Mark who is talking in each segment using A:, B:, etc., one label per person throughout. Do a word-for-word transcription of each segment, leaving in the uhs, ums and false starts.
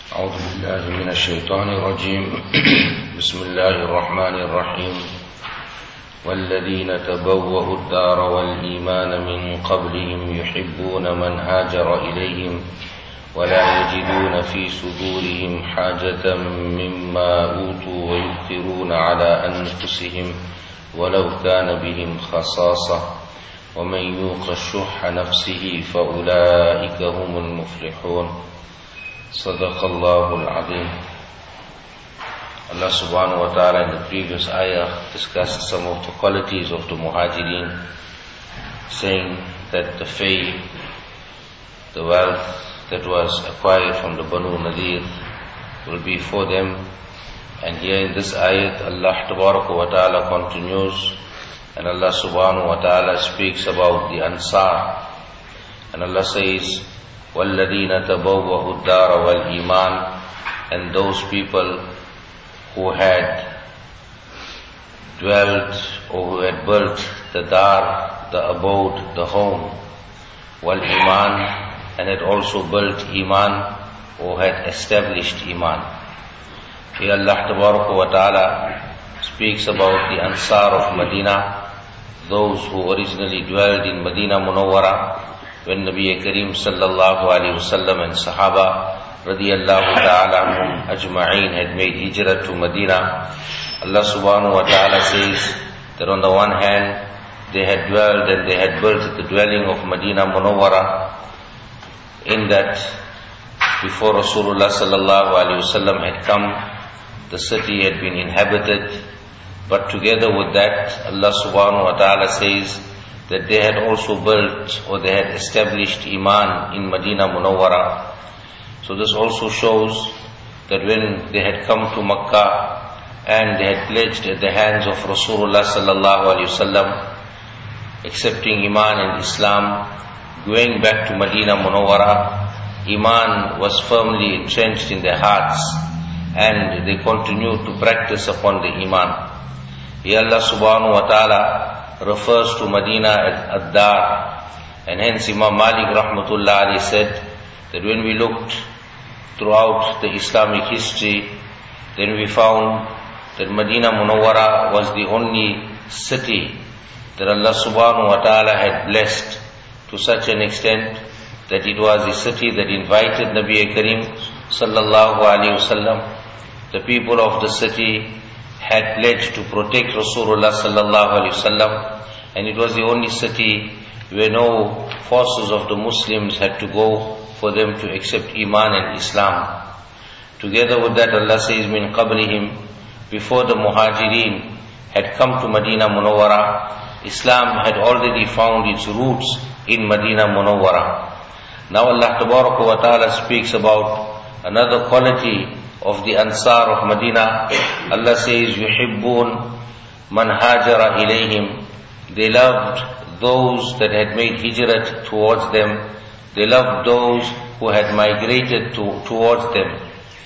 A: أعوذ بالله من الشيطان الرجيم بسم الله الرحمن الرحيم والذين تبوأوا الدار والإيمان من قبلهم يحبون من هاجر إليهم ولا يجدون في صدورهم حاجة مما أوتوا ويؤثرون على أنفسهم ولو كان بهم خصاصة ومن يوق شح نفسه فأولئك هم المفلحون صدق الله العظيم. Allah subhanahu wa ta'ala in the previous ayah discussed some of the qualities of the muhajirin, saying that the fay, the wealth that was acquired from the Banu Nadir will be for them. And here in this ayat Allah tabaraka wa ta'ala continues, and Allah subhanahu wa ta'ala speaks about the Ansar, and Allah says وَالَّذِينَ تَبَوَّهُ الدَّارَ وَالْإِيمَانِ, and those people who had dwelt or who had built the dar, the abode, the home, wal-iman, and had also built iman or had established iman. Here Allah tabaraka wa ta'ala speaks about the Ansar of Medina, those who originally dwelled in Medina Munawwara when Nabi Kareem sallallahu alayhi wasallam and Sahaba radiyallahu ta'ala anhum ajma'een had made hijrah to Medina. Allah subhanahu wa ta'ala says that on the one hand they had dwelled and they had built the dwelling of Medina Munawwara, in that before Rasulullah sallallahu alayhi wasallam had come, the city had been inhabited. But together with that, Allah subhanahu wa ta'ala says that they had also built or they had established iman in Medina Munawwara. So this also shows that when they had come to Makkah and they had pledged at the hands of Rasulullah sallallahu alaihi wasallam, accepting iman and Islam, going back to Medina Munawwara, iman was firmly entrenched in their hearts and they continued to practice upon the iman. Here Allah subhanahu wa ta'ala refers to Medina as Ad-Dar, and hence Imam Malik rahmatullah alayhi said that when we looked throughout the Islamic history, then we found that Medina Munawwara was the only city that Allah subhanahu wa ta'ala had blessed to such an extent that it was a city that invited Nabi Kareem sallallahu alayhi wasallam. The people of the city had pledged to protect Rasulullah sallallahu alaihi wasallam, and it was the only city where no forces of the Muslims had to go for them to accept iman and Islam. Together with that, Allah says min qablihim, before the muhajirin had come to Medina Munawwara, Islam had already found its roots in Medina Munawwara. Now Allah tabaraka wa ta'ala speaks about another quality of the Ansar of Medina. Allah says yuhibbun man hajara ilayhim, they loved those that had made hijrat towards them, they loved those who had migrated to, towards them.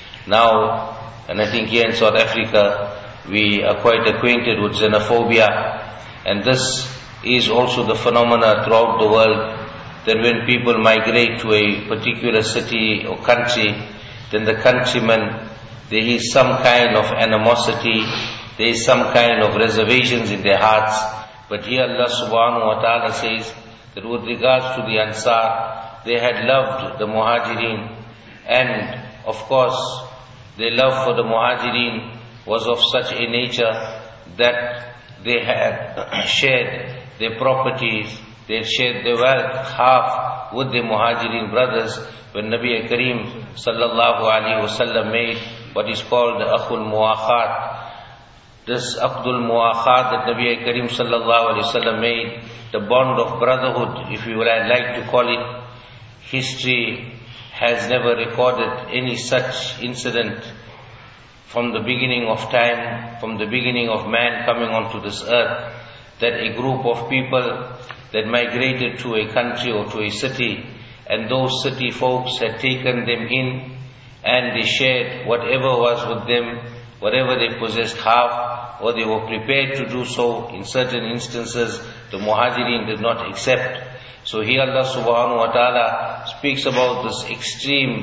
A: Now, and I think here in South Africa we are quite acquainted with xenophobia, and this is also the phenomena throughout the world, that when people migrate to a particular city or country, then the countrymen, there is some kind of animosity, there is some kind of reservations in their hearts. But here Allah subhanahu wa ta'ala says that with regards to the Ansar, they had loved the Muhajirin, and of course their love for the Muhajirin was of such a nature that they had shared their properties, they had shared their wealth half with the Muhajirin brothers. When Nabi Kareem sallallahu alaihi wasallam made what is called the Akhul Muakhat, this Aqdul Muakhat that Nabi Kareem sallallahu alaihi wasallam made, the bond of brotherhood, if we would like to call it, history has never recorded any such incident from the beginning of time, from the beginning of man coming onto this earth, that a group of people that migrated to a country or to a city, and those city folks had taken them in and they shared whatever was with them, whatever they possessed half, or they were prepared to do so. In certain instances, the Muhajirin did not accept. So here Allah subhanahu wa ta'ala speaks about this extreme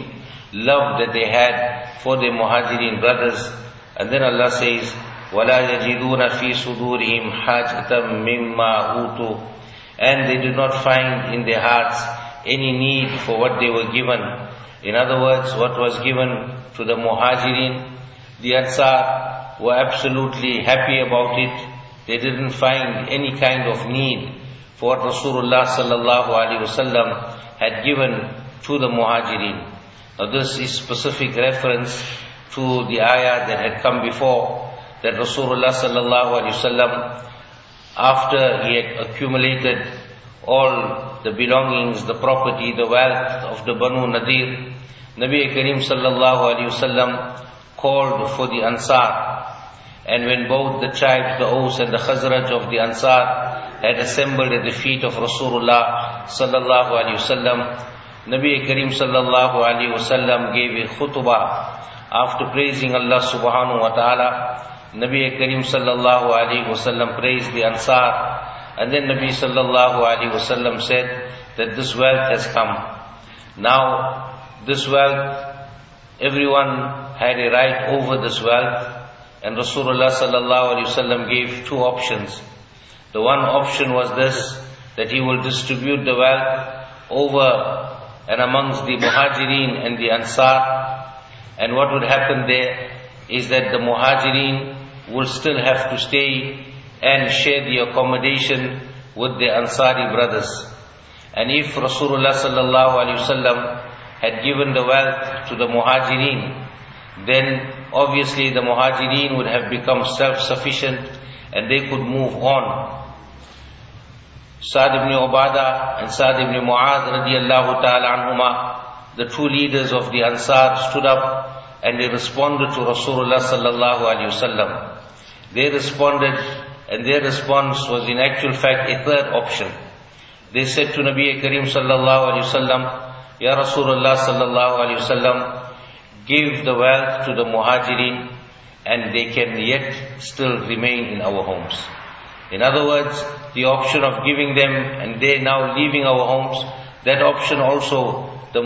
A: love that they had for their Muhajirin brothers. And then Allah says, وَلَا يَجِدُونَ فِي صُدُورِهِمْ حَاجَةً مِمَّا أُوتُوا, and they did not find in their hearts any need for what they were given. In other words, what was given to the Muhajirin, the Ansar were absolutely happy about it. They didn't find any kind of need for what Rasulullah sallallahu alaihi wasallam had given to the Muhajirin. Now this is specific reference to the ayah that had come before, that Rasulullah sallallahu alaihi wasallam, after he had accumulated all the belongings, the property, the wealth of the Banu Nadir, Nabi Karim sallallahu alaihi wasallam called for the Ansar. And when both the tribes, the Aus and the Khazraj of the Ansar, had assembled at the feet of Rasulullah sallallahu alaihi wasallam, Nabi Karim sallallahu alaihi wasallam gave a khutbah. After praising Allah subhanahu wa ta'ala, Nabi Karim sallallahu alaihi wasallam praised the Ansar. And then Nabi sallallahu alaihi wasallam said that this wealth has come. Now, this wealth, everyone had a right over this wealth. And Rasulullah sallallahu alaihi wasallam gave two options. The one option was this, that he will distribute the wealth over and amongst the Muhajirin and the Ansar. And what would happen there is that the Muhajirin will still have to stay and share the accommodation with the Ansari brothers. And if Rasulullah sallallahu alaihi wasallam had given the wealth to the Muhajirin, then obviously the Muhajirin would have become self-sufficient and they could move on. Sa'd ibn Ubadah and Sa'd ibn Mu'adh radiyallahu ta'ala anhuma, the two leaders of the Ansar, stood up and they responded to Rasulullah sallallahu alaihi wasallam. They responded, and their response was in actual fact a third option. They said to Nabi Karim sallallahu alaihi wasallam, Ya Rasulullah sallallahu alaihi wasallam, give the wealth to the Muhajirin and they can yet still remain in our homes. In other words, the option of giving them and they now leaving our homes, that option also the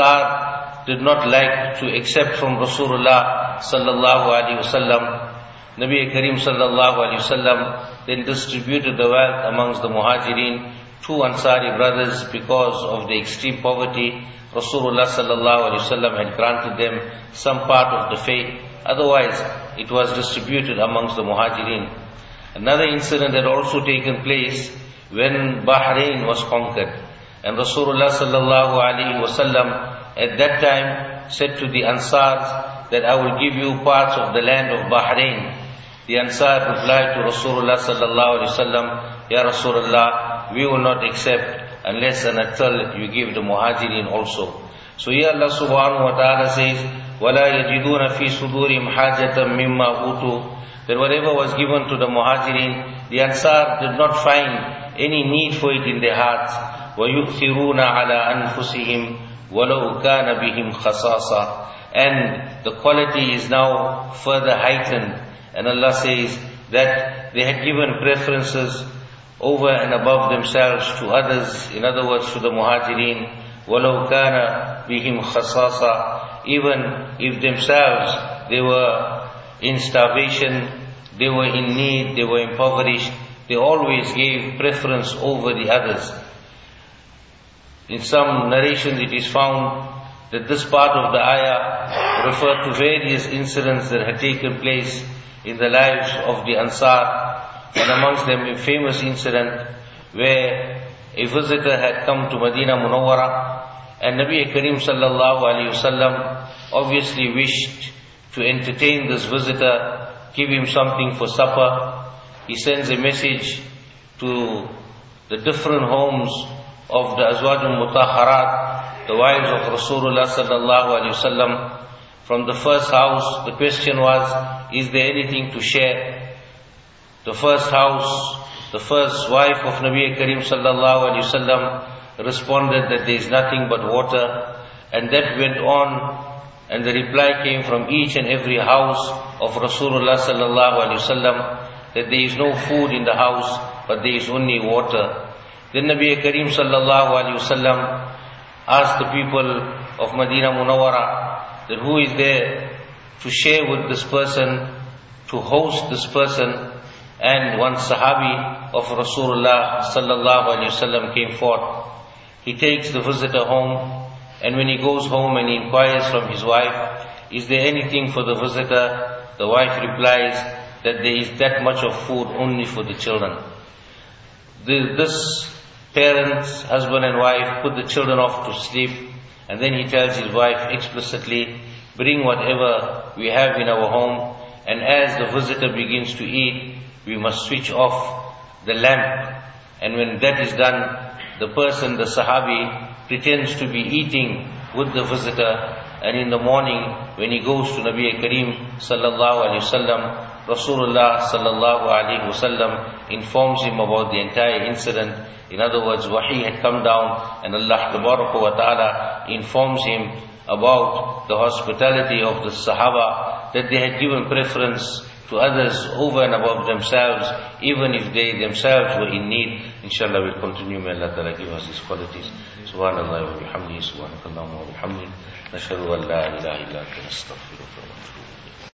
A: Ansar did not like to accept from Rasulullah sallallahu alaihi wasallam. Nabi Karim sallallahu alaihi wasallam then distributed the wealth amongst the Muhajirin, two Ansari brothers, because of the extreme poverty. Rasulullah sallallahu alaihi wasallam had granted them some part of the faith. Otherwise, it was distributed amongst the Muhajirin. Another incident had also taken place when Bahrain was conquered. And Rasulullah sallallahu alaihi wasallam at that time said to the Ansars that I will give you parts of the land of Bahrain. The Ansar replied to Rasulullah sallallahu alaihi wasallam, Ya Rasulullah, we will not accept unless and until you give the Muhajirin also. So here Allah subhanahu wa ta'ala says, وَلَا يَجِدُونَ فِي صُدُورِهِمْ حَاجَةً مِمَّا أُوتُوا, that whatever was given to the Muhajirin, the Ansar did not find any need for it in their hearts. وَيُؤْثِرُونَ عَلَىٰ أَنفُسِهِمْ وَلَوْ كَانَ بِهِمْ خَصَاصَةٌ, and the quality is now further heightened. And Allah says that they had given preferences over and above themselves to others, in other words to the Muhajirin. وَلَوْ كَانَ بِهِمْ خَصَاصَةٌ, even if themselves they were in starvation, they were in need, they were impoverished, they always gave preference over the others. In some narrations it is found that this part of the ayah referred to various incidents that had taken place in the lives of the Ansar, and amongst them a famous incident where a visitor had come to Medina Munawwara, and Nabi Karim sallallahu alaihi wasallam obviously wished to entertain this visitor, give him something for supper. He sends a message to the different homes of the Azwajul Mutahharat, the wives of Rasulullah sallallahu alaihi wasallam. From the first house, the question was, is there anything to share? The first house, the first wife of Nabi Karim sallallahu alaihi wasallam responded that there is nothing but water. And that went on, and the reply came from each and every house of Rasulullah sallallahu alaihi wasallam that there is no food in the house, but there is only water. Then Nabi Karim sallallahu alaihi wasallam asked the people of Medina Munawwara that who is there to share with this person, to host this person. And one Sahabi of Rasulullah sallallahu alaihi wasallam came forth. He takes the visitor home, and when he goes home and he inquires from his wife, is there anything for the visitor? The wife replies that there is that much of food only for the children. The, this parents, husband and wife, put the children off to sleep, and then he tells his wife explicitly, bring whatever we have in our home, and as the visitor begins to eat, we must switch off the lamp. And when that is done, the person, the Sahabi, pretends to be eating with the visitor, and in the morning, when he goes to Nabi Kareem sallallahu alaihi wasallam, Rasulullah sallallahu alaihi wasallam informs him about the entire incident. In other words, Wahi had come down, and Allah tabaraka wa ta'ala informs him about the hospitality of the Sahaba, that they had given preference to others over and above themselves, even if they themselves were in need. Inshallah, we'll continue. May Allah Ta'ala give us these qualities. Subhanallah wa bihamdihi, subhanakallahumma wa bihamdihi, nashhadu an la ilaha illa anta nastaghfiruka wa natubu.